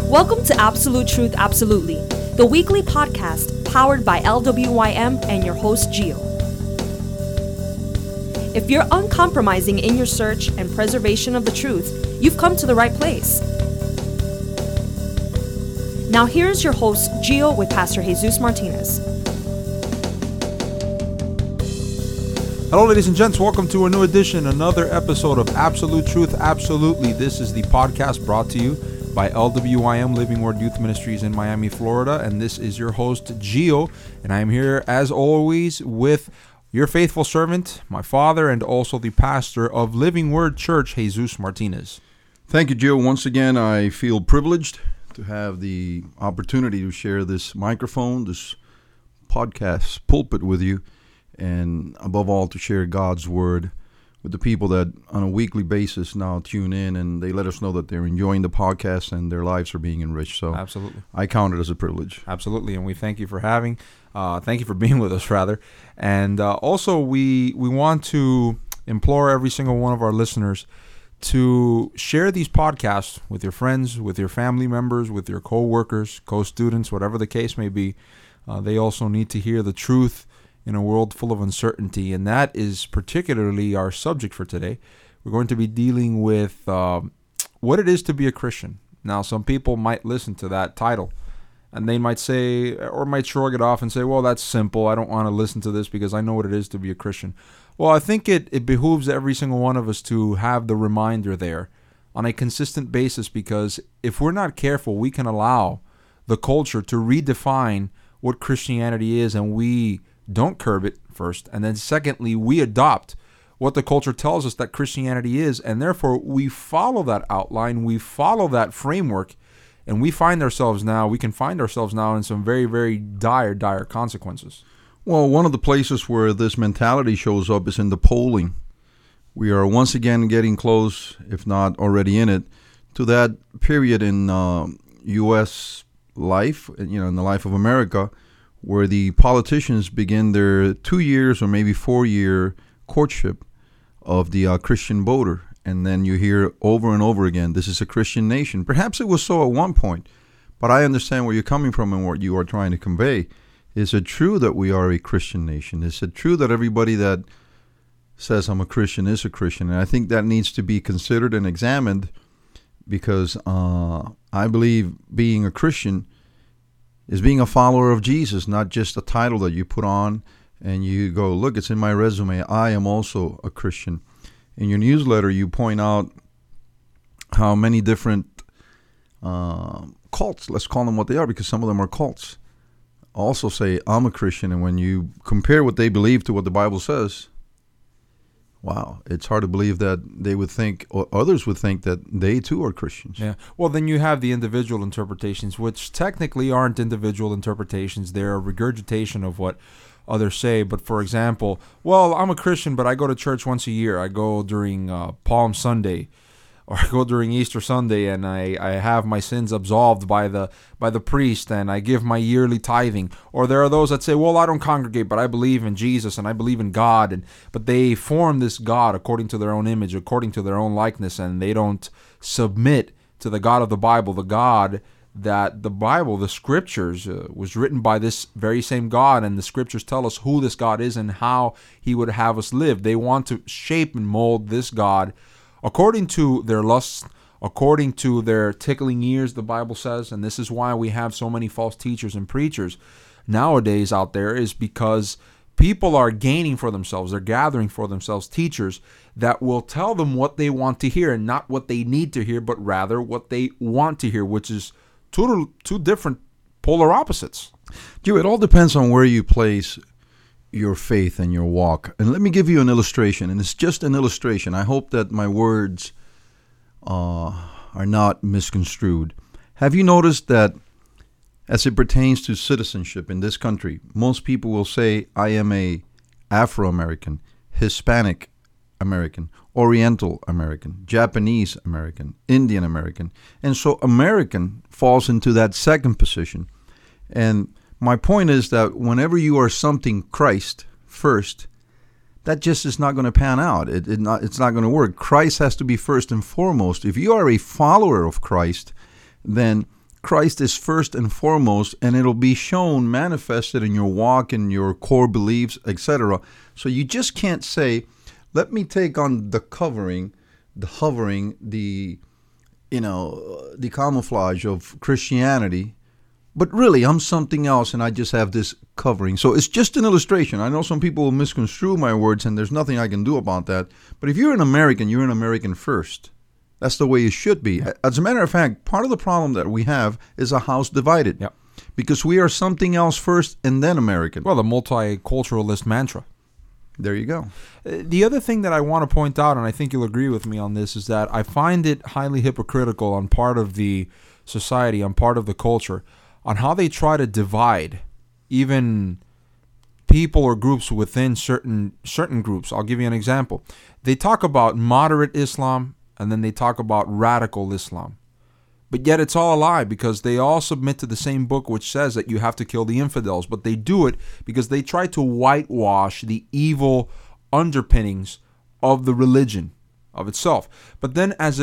Welcome to Absolute Truth Absolutely, the weekly podcast powered by LWYM and your host, Gio. If you're uncompromising in your search and preservation of the truth, you've come to the right place. Now here's your host, Gio, with Pastor Jesus Martinez. Hello, ladies and gents. Welcome to a new edition, another episode of Absolute Truth Absolutely. This is the podcast brought to you by LWYM Living Word Youth Ministries in Miami, Florida. And this is your host, Gio. And I am here, as always, with your faithful servant, my father, and also the pastor of Living Word Church, Jesus Martinez. Thank you, Gio. Once again, I feel privileged to have the opportunity to share this microphone, this podcast pulpit with you, and above all, to share God's word with the people that on a weekly basis now tune in, and they let us know that they're enjoying the podcast and their lives are being enriched. So absolutely, I count it as a privilege. Absolutely, and we thank you for thank you for being with us, rather. And also, we want to implore every single one of our listeners to share these podcasts with your friends, with your family members, with your co-workers, co-students, whatever the case may be. They also need to hear the truth in a world full of uncertainty, and that is particularly our subject for today. We're going to be dealing with what it is to be a Christian. Now, some people might listen to that title, and they might say, or might shrug it off and say, well, that's simple. I don't want to listen to this because I know what it is to be a Christian. Well, I think it behooves every single one of us to have the reminder there on a consistent basis, because if we're not careful, we can allow the culture to redefine what Christianity is, and we don't curb it first, and then secondly, we adopt what the culture tells us that Christianity is, and therefore we follow that outline, we follow that framework, and we can find ourselves now in some very, very dire consequences. Well, one of the places where this mentality shows up is in the polling. We are once again getting close, if not already in it, to that period in U.S. life, in the life of America, where the politicians begin their 2 years or maybe 4-year courtship of the Christian voter. And then you hear over and over again, this is a Christian nation. Perhaps it was so at one point, but I understand where you're coming from and what you are trying to convey. Is it true that we are a Christian nation? Is it true that everybody that says I'm a Christian is a Christian? And I think that needs to be considered and examined, because I believe being a Christian is being a follower of Jesus, not just a title that you put on and you go, look, it's in my resume, I am also a Christian. In your newsletter, you point out how many different cults, let's call them what they are, because some of them are cults, also say, I'm a Christian. And when you compare what they believe to what the Bible says, wow, it's hard to believe that they would think, or others would think, that they too are Christians. Yeah. Well, then you have the individual interpretations, which technically aren't individual interpretations. They're a regurgitation of what others say. But for example, well, I'm a Christian, but I go to church once a year. I go during Palm Sunday, or I go during Easter Sunday, and I have my sins absolved by the priest, and I give my yearly tithing. Or there are those that say, well, I don't congregate, but I believe in Jesus and I believe in God, but they form this God according to their own image, according to their own likeness, and they don't submit to the God of the Bible, the God that the Bible, the Scriptures, was written by this very same God, and the Scriptures tell us who this God is and how He would have us live. They want to shape and mold this God according to their lusts, according to their tickling ears, the Bible says. And this is why we have so many false teachers and preachers nowadays out there, is because people are gaining for themselves, they're gathering for themselves teachers that will tell them what they want to hear, and not what they need to hear, but rather what they want to hear, which is two different polar opposites. It all depends on where you place your faith and your walk. And let me give you an illustration, and it's just an illustration. I hope that my words are not misconstrued. Have you noticed that as it pertains to citizenship in this country, most people will say, I am a Afro-American, Hispanic American, Oriental American, Japanese American, Indian American. And so American falls into that second position. And my point is that whenever you are something Christ first, that just is not going to pan out. It's not going to work. Christ has to be first and foremost. If you are a follower of Christ, then Christ is first and foremost, and it'll be shown, manifested in your walk, in your core beliefs, etc. So you just can't say, let me take on the covering, the hovering, the camouflage of Christianity, but really I'm something else and I just have this covering. So it's just an illustration. I know some people will misconstrue my words and there's nothing I can do about that. But if you're an American, you're an American first. That's the way it should be. As a matter of fact, part of the problem that we have is a house divided. Yep. Because we are something else first and then American. Well, the multiculturalist mantra. There you go. The other thing that I want to point out, and I think you'll agree with me on this, is that I find it highly hypocritical on part of the society, on part of the culture, on how they try to divide even people or groups within certain groups. I'll give you an example. They talk about moderate Islam, and then they talk about radical Islam. But yet it's all a lie, because they all submit to the same book which says that you have to kill the infidels. But they do it because they try to whitewash the evil underpinnings of the religion of itself. But then as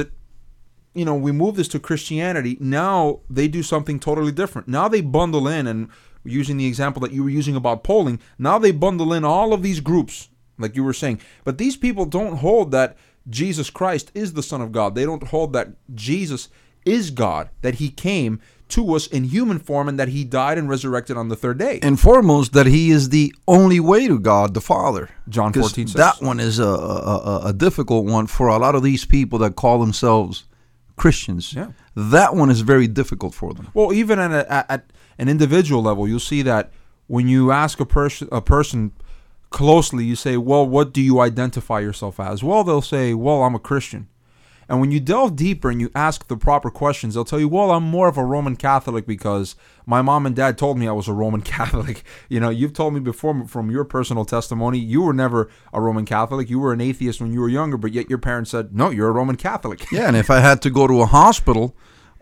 we move this to Christianity, now they do something totally different. Now they bundle in, and using the example that you were using about polling, now they bundle in all of these groups, like you were saying. But these people don't hold that Jesus Christ is the Son of God. They don't hold that Jesus is God, that he came to us in human form and that he died and resurrected on the third day. And foremost, that he is the only way to God the Father. John 14 says. That one is a difficult one for a lot of these people that call themselves Christians. Yeah. That one is very difficult for them. Well, even at an individual level, you'll see that when you ask a person closely, you say, well, what do you identify yourself as? Well, they'll say, well, I'm a Christian. And when you delve deeper and you ask the proper questions, they'll tell you, well, I'm more of a Roman Catholic because my mom and dad told me I was a Roman Catholic. You've told me before from your personal testimony, you were never a Roman Catholic. You were an atheist when you were younger, but yet your parents said, no, you're a Roman Catholic. Yeah, and if I had to go to a hospital,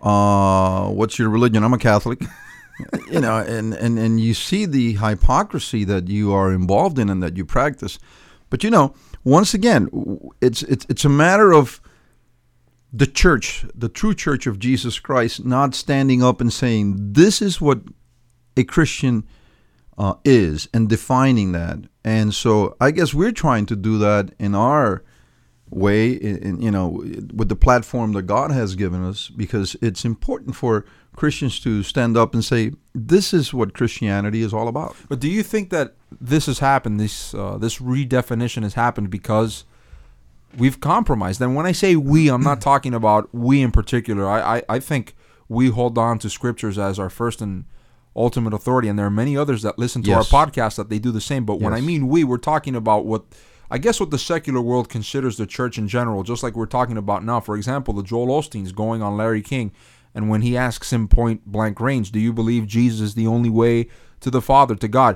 what's your religion? I'm a Catholic. And you see the hypocrisy that you are involved in and that you practice. But once again, it's a matter of the church, the true church of Jesus Christ, not standing up and saying, this is what a Christian is, and defining that. And so I guess we're trying to do that in our way, with the platform that God has given us, because it's important for Christians to stand up and say, this is what Christianity is all about. But do you think that this has happened, this redefinition has happened because we've compromised? And when I say we, I'm not talking about we in particular. I think we hold on to scriptures as our first and ultimate authority, and there are many others that listen to our podcast that they do the same. But when I mean we, we're talking about what the secular world considers the church in general, just like we're talking about now. For example, the Joel Osteen's going on Larry King, and when he asks him point blank range, do you believe Jesus is the only way to the Father, to God?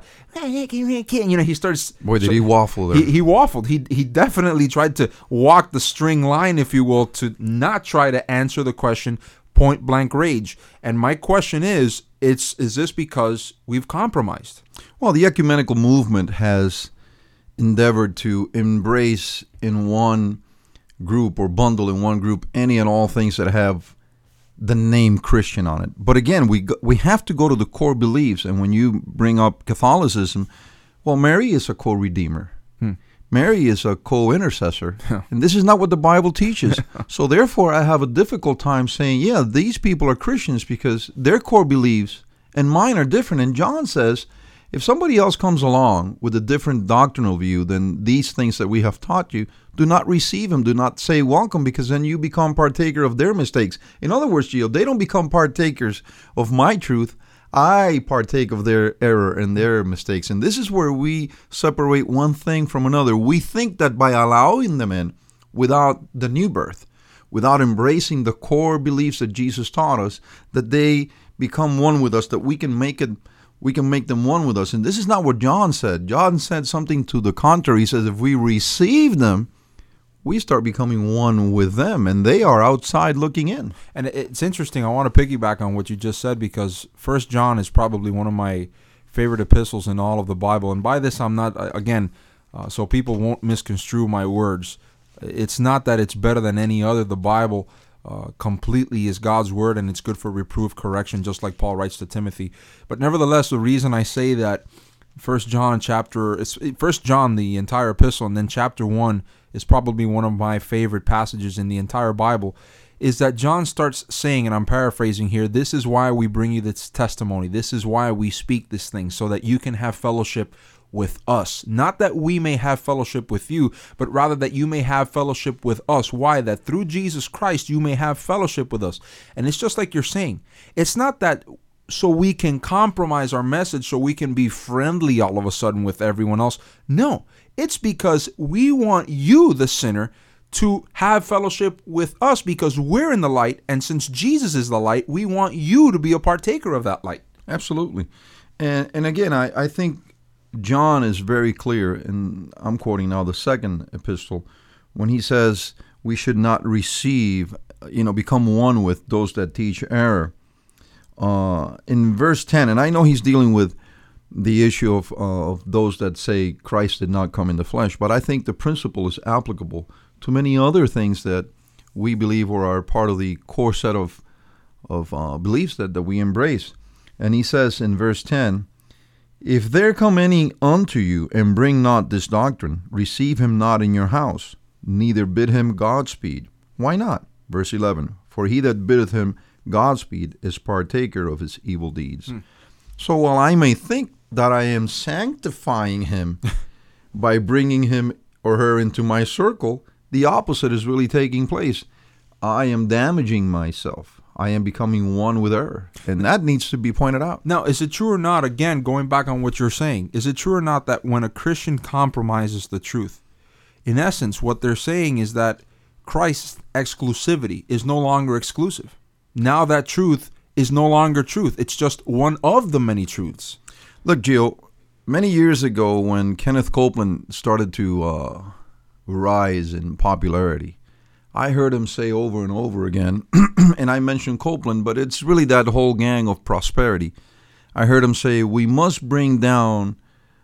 He starts... Boy, did he waffle there. He waffled. He definitely tried to walk the string line, if you will, to not try to answer the question point blank range. And my question is this because we've compromised? Well, the ecumenical movement has endeavored to embrace in one group or bundle in one group any and all things that have the name Christian on it. But again, we have to go to the core beliefs. And when you bring up Catholicism, well, Mary is a co-redeemer. Mary is a co-intercessor. And this is not what the Bible teaches. So therefore, I have a difficult time saying, yeah, these people are Christians because their core beliefs and mine are different. And John says, if somebody else comes along with a different doctrinal view than these things that we have taught you, do not receive him. Do not say welcome, because then you become partaker of their mistakes. In other words, Gio, they don't become partakers of my truth. I partake of their error and their mistakes. And this is where we separate one thing from another. We think that by allowing them in without the new birth, without embracing the core beliefs that Jesus taught us, that they become one with us, that we can make them one with us. And this is not what John said. John said something to the contrary. He says if we receive them, we start becoming one with them, and they are outside looking in. And it's interesting. I want to piggyback on what you just said, because 1 John is probably one of my favorite epistles in all of the Bible. And by this, I'm not, again, so people won't misconstrue my words. It's not that it's better than any other. The Bible completely is God's word, and it's good for reproof, correction, just like Paul writes to Timothy. But nevertheless, the reason I say that First John, the entire epistle, and then chapter 1 is probably one of my favorite passages in the entire Bible, is that John starts saying, and I'm paraphrasing here, this is why we bring you this testimony. This is why we speak this thing, so that you can have fellowship with us. Not that we may have fellowship with you, but rather that you may have fellowship with us. Why? That through Jesus Christ you may have fellowship with us. And it's just like you're saying. It's not that so we can compromise our message so we can be friendly all of a sudden with everyone else. No, it's because we want you, the sinner, to have fellowship with us because we're in the light, and since Jesus is the light, we want you to be a partaker of that light. Absolutely. And again, I think John is very clear, and I'm quoting now the second epistle, when he says we should not become one with those that teach error. In verse 10, and I know he's dealing with the issue of those that say Christ did not come in the flesh, but I think the principle is applicable to many other things that we believe or are part of the core set of beliefs that we embrace. And he says in verse 10, if there come any unto you and bring not this doctrine, receive him not in your house, neither bid him Godspeed. Why not? Verse 11, for he that biddeth him Godspeed is partaker of his evil deeds. So while I may think that I am sanctifying him by bringing him or her into my circle, the opposite is really taking place. I am damaging myself. I am becoming one with her. And that needs to be pointed out. Now, is it true or not, again, going back on what you're saying, is it true or not that when a Christian compromises the truth, in essence, what they're saying is that Christ's exclusivity is no longer exclusive? Now that truth is no longer truth. It's just one of the many truths. Look, Gio, many years ago when Kenneth Copeland started to rise in popularity, I heard him say over and over again, and I mentioned Copeland, but it's really that whole gang of prosperity. I heard him say, we must bring down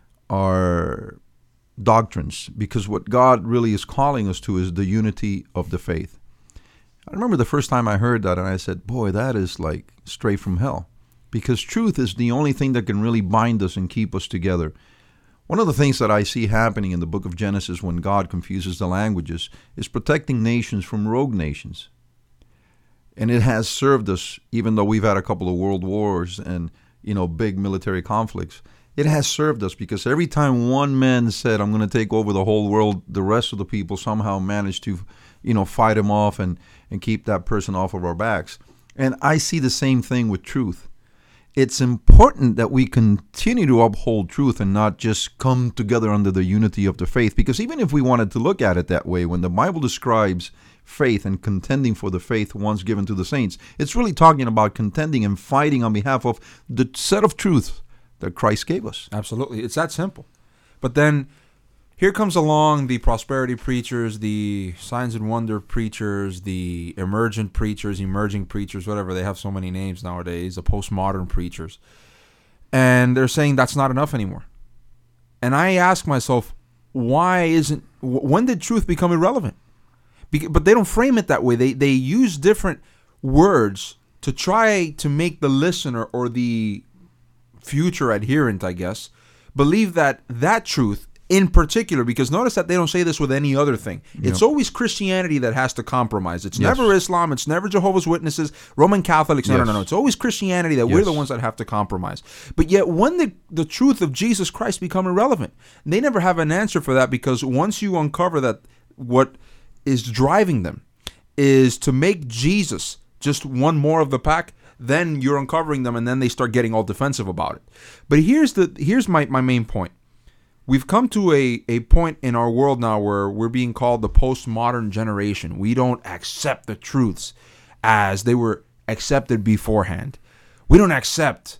our doctrines because what God really is calling us to is the unity of the faith. I remember the first time I heard that, and I said, boy, that is like straight from hell, because truth is the only thing that can really bind us and keep us together. One of the things that I see happening in the book of Genesis when God confuses the languages is protecting nations from rogue nations. And it has served us, even though we've had a couple of world wars and, big military conflicts. It has served us because every time one man said, I'm going to take over the whole world, the rest of the people somehow managed to, fight him off and keep that person off of our backs. And I see the same thing with truth. It's important that we continue to uphold truth and not just come together under the unity of the faith. Because even if we wanted to look at it that way, when the Bible describes faith and contending for the faith once given to the saints, it's really talking about contending and fighting on behalf of the set of truth that Christ gave us. Absolutely. It's that simple. But then here comes along the prosperity preachers, the signs and wonder preachers, the emerging preachers, whatever. They have so many names nowadays, the postmodern preachers. And they're saying that's not enough anymore. And I ask myself, when did truth become irrelevant? But they don't frame it that way. They use different words to try to make the listener or the future adherent, I guess, believe that truth in particular, because notice that they don't say this with any other thing. It's always Christianity that has to compromise. It's never Islam. It's never Jehovah's Witnesses, Roman Catholics. No. It's always Christianity that we're the ones that have to compromise. But yet when the truth of Jesus Christ become irrelevant, they never have an answer for that, because once you uncover that what is driving them is to make Jesus just one more of the pack, then you're uncovering them, and then they start getting all defensive about it. But here's my main point. We've come to a point in our world now where we're being called the postmodern generation. We don't accept the truths as they were accepted beforehand. We don't accept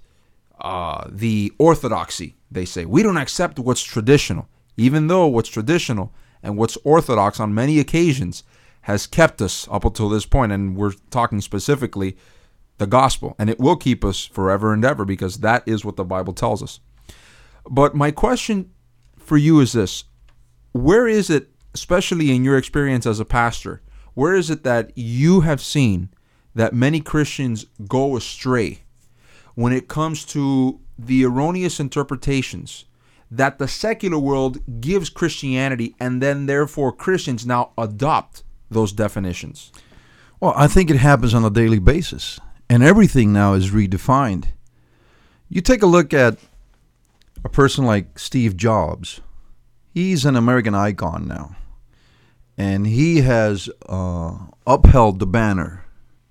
the orthodoxy, they say. We don't accept what's traditional, even though what's traditional and what's orthodox on many occasions has kept us up until this point. And we're talking specifically the gospel. And it will keep us forever and ever, because that is what the Bible tells us. But my question for you is this: where is it, especially in your experience as a pastor, where is it that you have seen that many Christians go astray when it comes to the erroneous interpretations that the secular world gives Christianity, and then therefore Christians now adopt those definitions? Well, I think it happens on a daily basis, and everything now is redefined. You take a look at a person like Steve Jobs. He's an American icon now, and he has upheld the banner,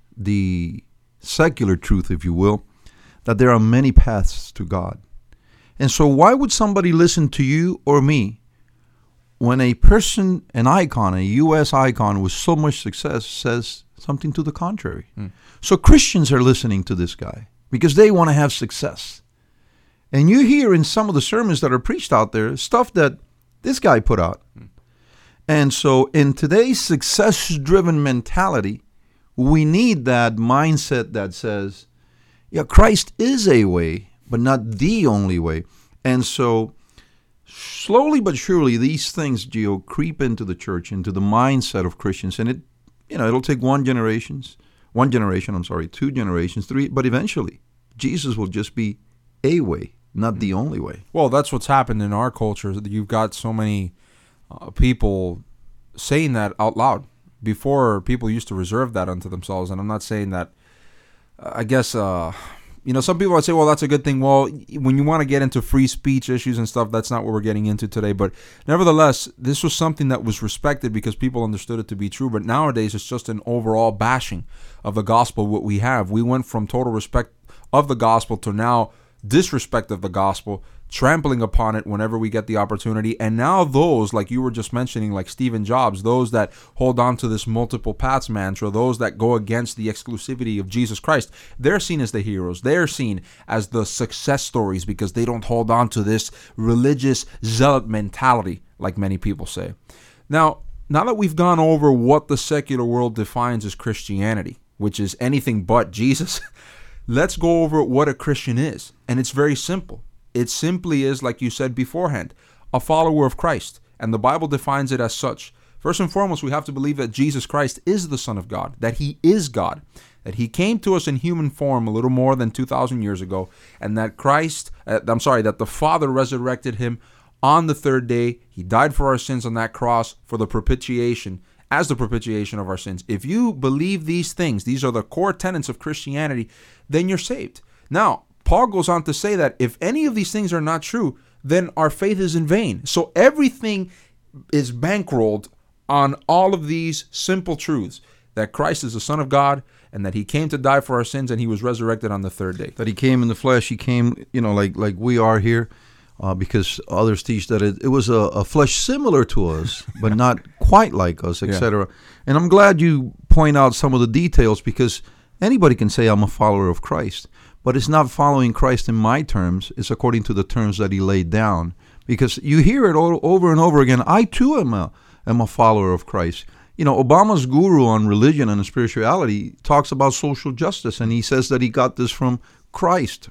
the secular truth, if you will, that there are many paths to God. And so why would somebody listen to you or me when a person, an icon, a U.S. icon with so much success says something to the contrary? So Christians are listening to this guy because they want to have success. And you hear in some of the sermons that are preached out there stuff that this guy put out. And so in today's success-driven mentality, we need that mindset that says, yeah, Christ is a way, but not the only way. And so slowly but surely these things, Gio, creep into the church, into the mindset of Christians. And it'll take one generation, 2 generations, 3, but eventually Jesus will just be a way, not the only way. Well, that's what's happened in our culture. You've got so many people saying that out loud. Before, people used to reserve that unto themselves, and I'm not saying that. I guess some people would say, well, that's a good thing. Well, when you want to get into free speech issues and stuff, that's not what we're getting into today. But nevertheless, this was something that was respected because people understood it to be true. But nowadays, it's just an overall bashing of the gospel. What we have, we went from total respect of the gospel to now disrespect of the gospel, trampling upon it whenever we get the opportunity. And now those, like you were just mentioning, like Stephen Jobs, those that hold on to this multiple paths mantra, those that go against the exclusivity of Jesus Christ, they're seen as the heroes. They're seen as the success stories because they don't hold on to this religious zealot mentality like many people say. Now that we've gone over what the secular world defines as Christianity, which is anything but Jesus, let's go over what a Christian is. And it's very simple. It simply is, like you said beforehand, a follower of Christ. And the Bible defines it as such. First and foremost, we have to believe that Jesus Christ is the Son of God, that he is God, that he came to us in human form a little more than 2,000 years ago, and that that the Father resurrected him on the third day. He died for our sins on that cross for the propitiation, as the propitiation of our sins. If you believe these things, these are the core tenets of Christianity, then you're saved. Now, Paul goes on to say that if any of these things are not true, then our faith is in vain. So everything is bankrolled on all of these simple truths, that Christ is the Son of God, and that he came to die for our sins, and he was resurrected on the third day. That he came in the flesh, he came, like we are here, because others teach that it was a flesh similar to us, but not quite like us, etc. Yeah. And I'm glad you point out some of the details, because anybody can say I'm a follower of Christ. But it's not following Christ in my terms. It's according to the terms that he laid down. Because you hear it all over and over again. I too am a follower of Christ. Obama's guru on religion and spirituality talks about social justice. And he says that he got this from Christ.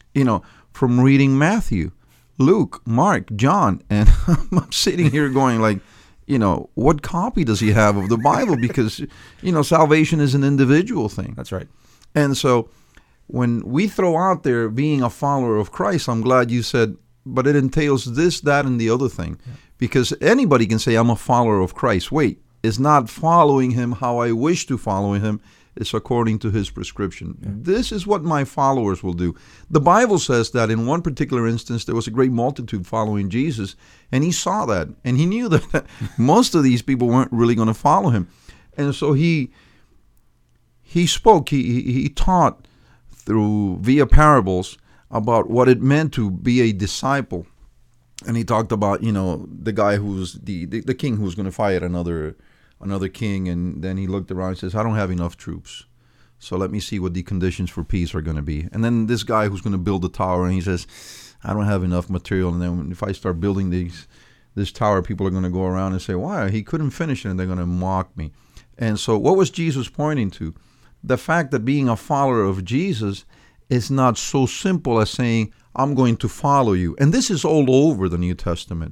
From reading Matthew, Luke, Mark, John. And I'm sitting here going like, what copy does he have of the Bible? Because, salvation is an individual thing. That's right. And so when we throw out there being a follower of Christ, I'm glad you said, but it entails this, that, and the other thing. Yeah. Because anybody can say, I'm a follower of Christ. Wait, it's not following him how I wish to follow him. It's according to his prescription. Yeah. This is what my followers will do. The Bible says that in one particular instance, there was a great multitude following Jesus, and he saw that. And he knew that most of these people weren't really going to follow him. And so he spoke, he taught via parables about what it meant to be a disciple. And he talked about, the guy who's the king who's going to fight another king. And then he looked around and says, I don't have enough troops. So let me see what the conditions for peace are going to be. And then this guy who's going to build the tower, and he says, I don't have enough material. And then if I start building this tower, people are going to go around and say, why? He couldn't finish it, and they're going to mock me. And so what was Jesus pointing to? The fact that being a follower of Jesus is not so simple as saying, I'm going to follow you. And this is all over the New Testament.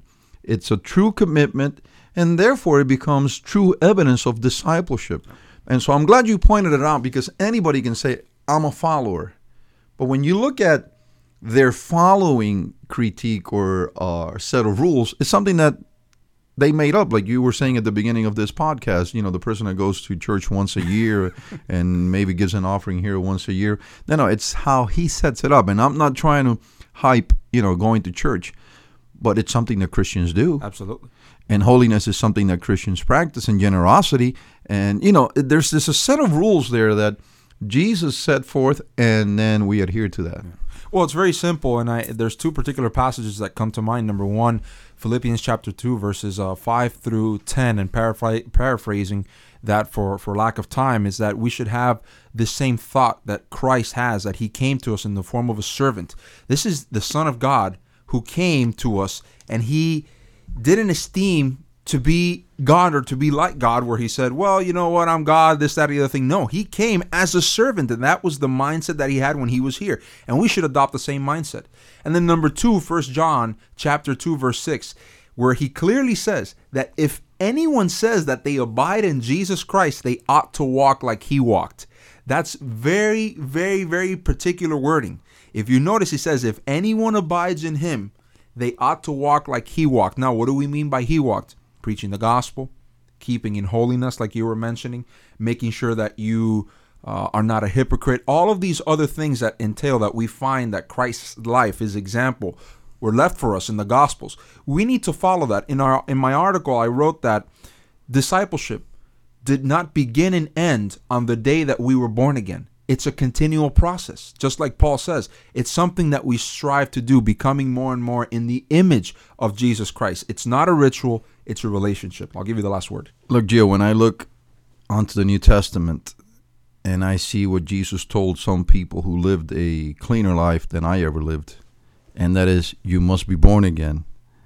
It's a true commitment, and therefore it becomes true evidence of discipleship. And so I'm glad you pointed it out, because anybody can say, I'm a follower. But when you look at their following critique or set of rules, it's something that they made up. Like you were saying at the beginning of this podcast, the person that goes to church once a year and maybe gives an offering here once a year. No, it's how he sets it up. And I'm not trying to hype, going to church, but it's something that Christians do. Absolutely. And holiness is something that Christians practice, and generosity. And, there's a set of rules there that Jesus set forth, and then we adhere to that. Yeah. Well, it's very simple, and there's two particular passages that come to mind. Number one, Philippians chapter 2, verses 5 through 10, and paraphrasing that for lack of time, is that we should have the same thought that Christ has, that he came to us in the form of a servant. This is the Son of God who came to us, and he didn't esteem to be God or to be like God, where he said, well, you know what, I'm God, this, that, the other thing. No, he came as a servant, and that was the mindset that he had when he was here. And we should adopt the same mindset. And then number 2, 1 John chapter 2, verse 6, where he clearly says that if anyone says that they abide in Jesus Christ, they ought to walk like he walked. That's very, very, very particular wording. If you notice, he says, if anyone abides in him, they ought to walk like he walked. Now, what do we mean by he walked? Preaching the gospel, keeping in holiness, like you were mentioning, making sure that you are not a hypocrite. All of these other things that entail that we find that Christ's life, his example, were left for us in the Gospels. We need to follow that. In my article, I wrote that discipleship did not begin and end on the day that we were born again. It's a continual process. Just like Paul says, it's something that we strive to do, becoming more and more in the image of Jesus Christ. It's not a ritual, it's a relationship. I'll give you the last word. Look, Gio, when I look onto the New Testament and I see what Jesus told some people who lived a cleaner life than I ever lived, and that is, you must be born again,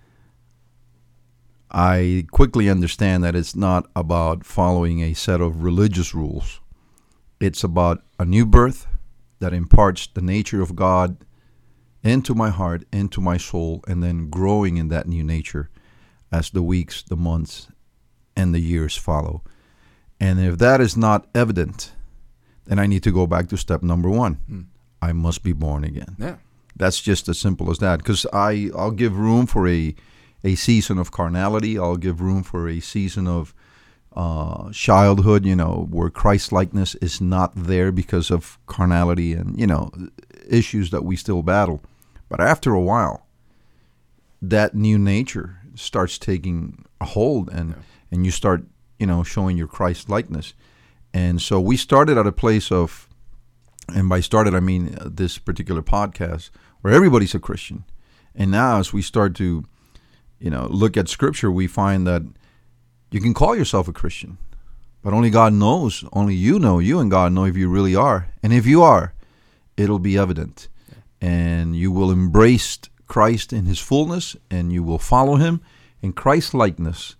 I quickly understand that it's not about following a set of religious rules. It's about a new birth that imparts the nature of God into my heart, into my soul, and then growing in that new nature as the weeks, the months, and the years follow. And if that is not evident, then I need to go back to step number 1. I must be born again. Yeah. That's just as simple as that. Because I'll give room for a season of carnality. I'll give room for a season of childhood, where Christ-likeness is not there because of carnality and, issues that we still battle. But after a while, that new nature starts taking a hold, and you start, showing your Christ-likeness. And so we started at a place of, and by started I mean this particular podcast, where everybody's a Christian. And now as we start to, look at Scripture, we find that you can call yourself a Christian, but only God knows, only you and God know if you really are. And if you are, it'll be evident. And you will embrace Christ in his fullness, and you will follow him. And Christ-likeness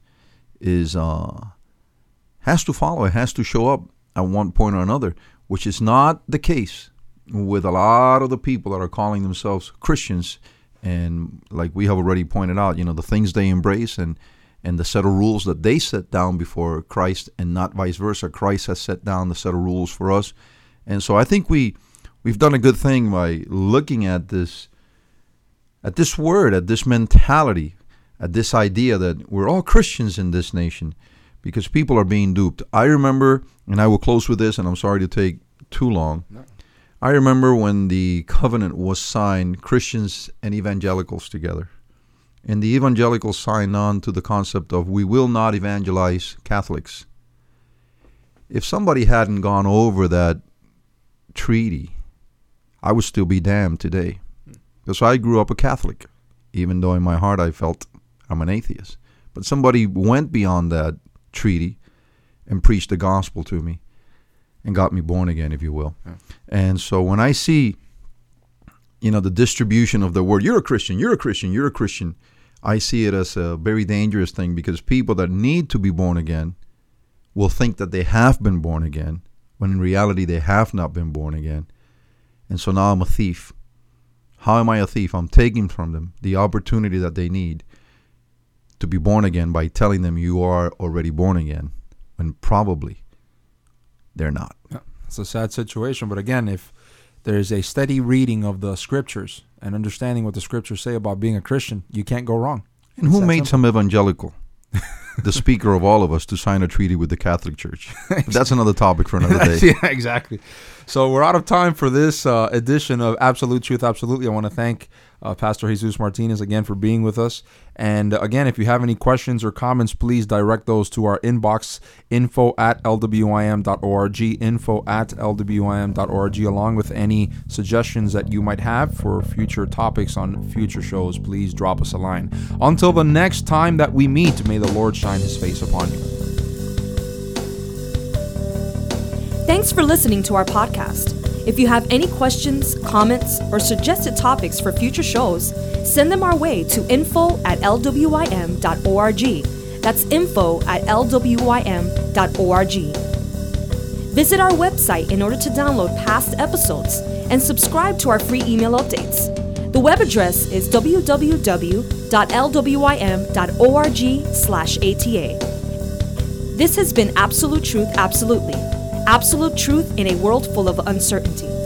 has to follow, it has to show up at one point or another, which is not the case with a lot of the people that are calling themselves Christians. And like we have already pointed out, the things they embrace and the set of rules that they set down before Christ, and not vice versa. Christ has set down the set of rules for us. And so I think we've done a good thing by looking at this word, at this mentality, at this idea that we're all Christians in this nation, because people are being duped. I remember, and I will close with this, and I'm sorry to take too long. No. I remember when the covenant was signed, Christians and evangelicals together. And the evangelicals signed on to the concept of, we will not evangelize Catholics. If somebody hadn't gone over that treaty, I would still be damned today. Because I grew up a Catholic, even though in my heart I felt I'm an atheist. But somebody went beyond that treaty and preached the gospel to me and got me born again, if you will. Yeah. And so when I see, the distribution of the word, you're a Christian, you're a Christian, you're a Christian, I see it as a very dangerous thing, because people that need to be born again will think that they have been born again, when in reality they have not been born again. And so now I'm a thief. How am I a thief? I'm taking from them the opportunity that they need to be born again by telling them you are already born again, when probably they're not. It's a sad situation, but again, if there's a steady reading of the scriptures and understanding what the scriptures say about being a Christian, you can't go wrong. And who made some evangelical, the speaker of all of us, to sign a treaty with the Catholic Church? That's another topic for another day. Yeah, exactly. So we're out of time for this edition of Absolute Truth Absolutely. I want to thank Pastor Jesus Martinez again for being with us. And again, if you have any questions or comments, please direct those to our inbox, info@lwim.org, info@lwim.org, along with any suggestions that you might have for future topics on future shows. Please drop us a line. Until the next time that we meet, may the Lord shine his face upon you. Thanks for listening to our podcast. If you have any questions, comments, or suggested topics for future shows, send them our way to info@lwim.org. That's info@lwim.org. Visit our website in order to download past episodes and subscribe to our free email updates. The web address is www.lwim.org/ATA. This has been Absolute Truth Absolutely. Absolute truth in a world full of uncertainty.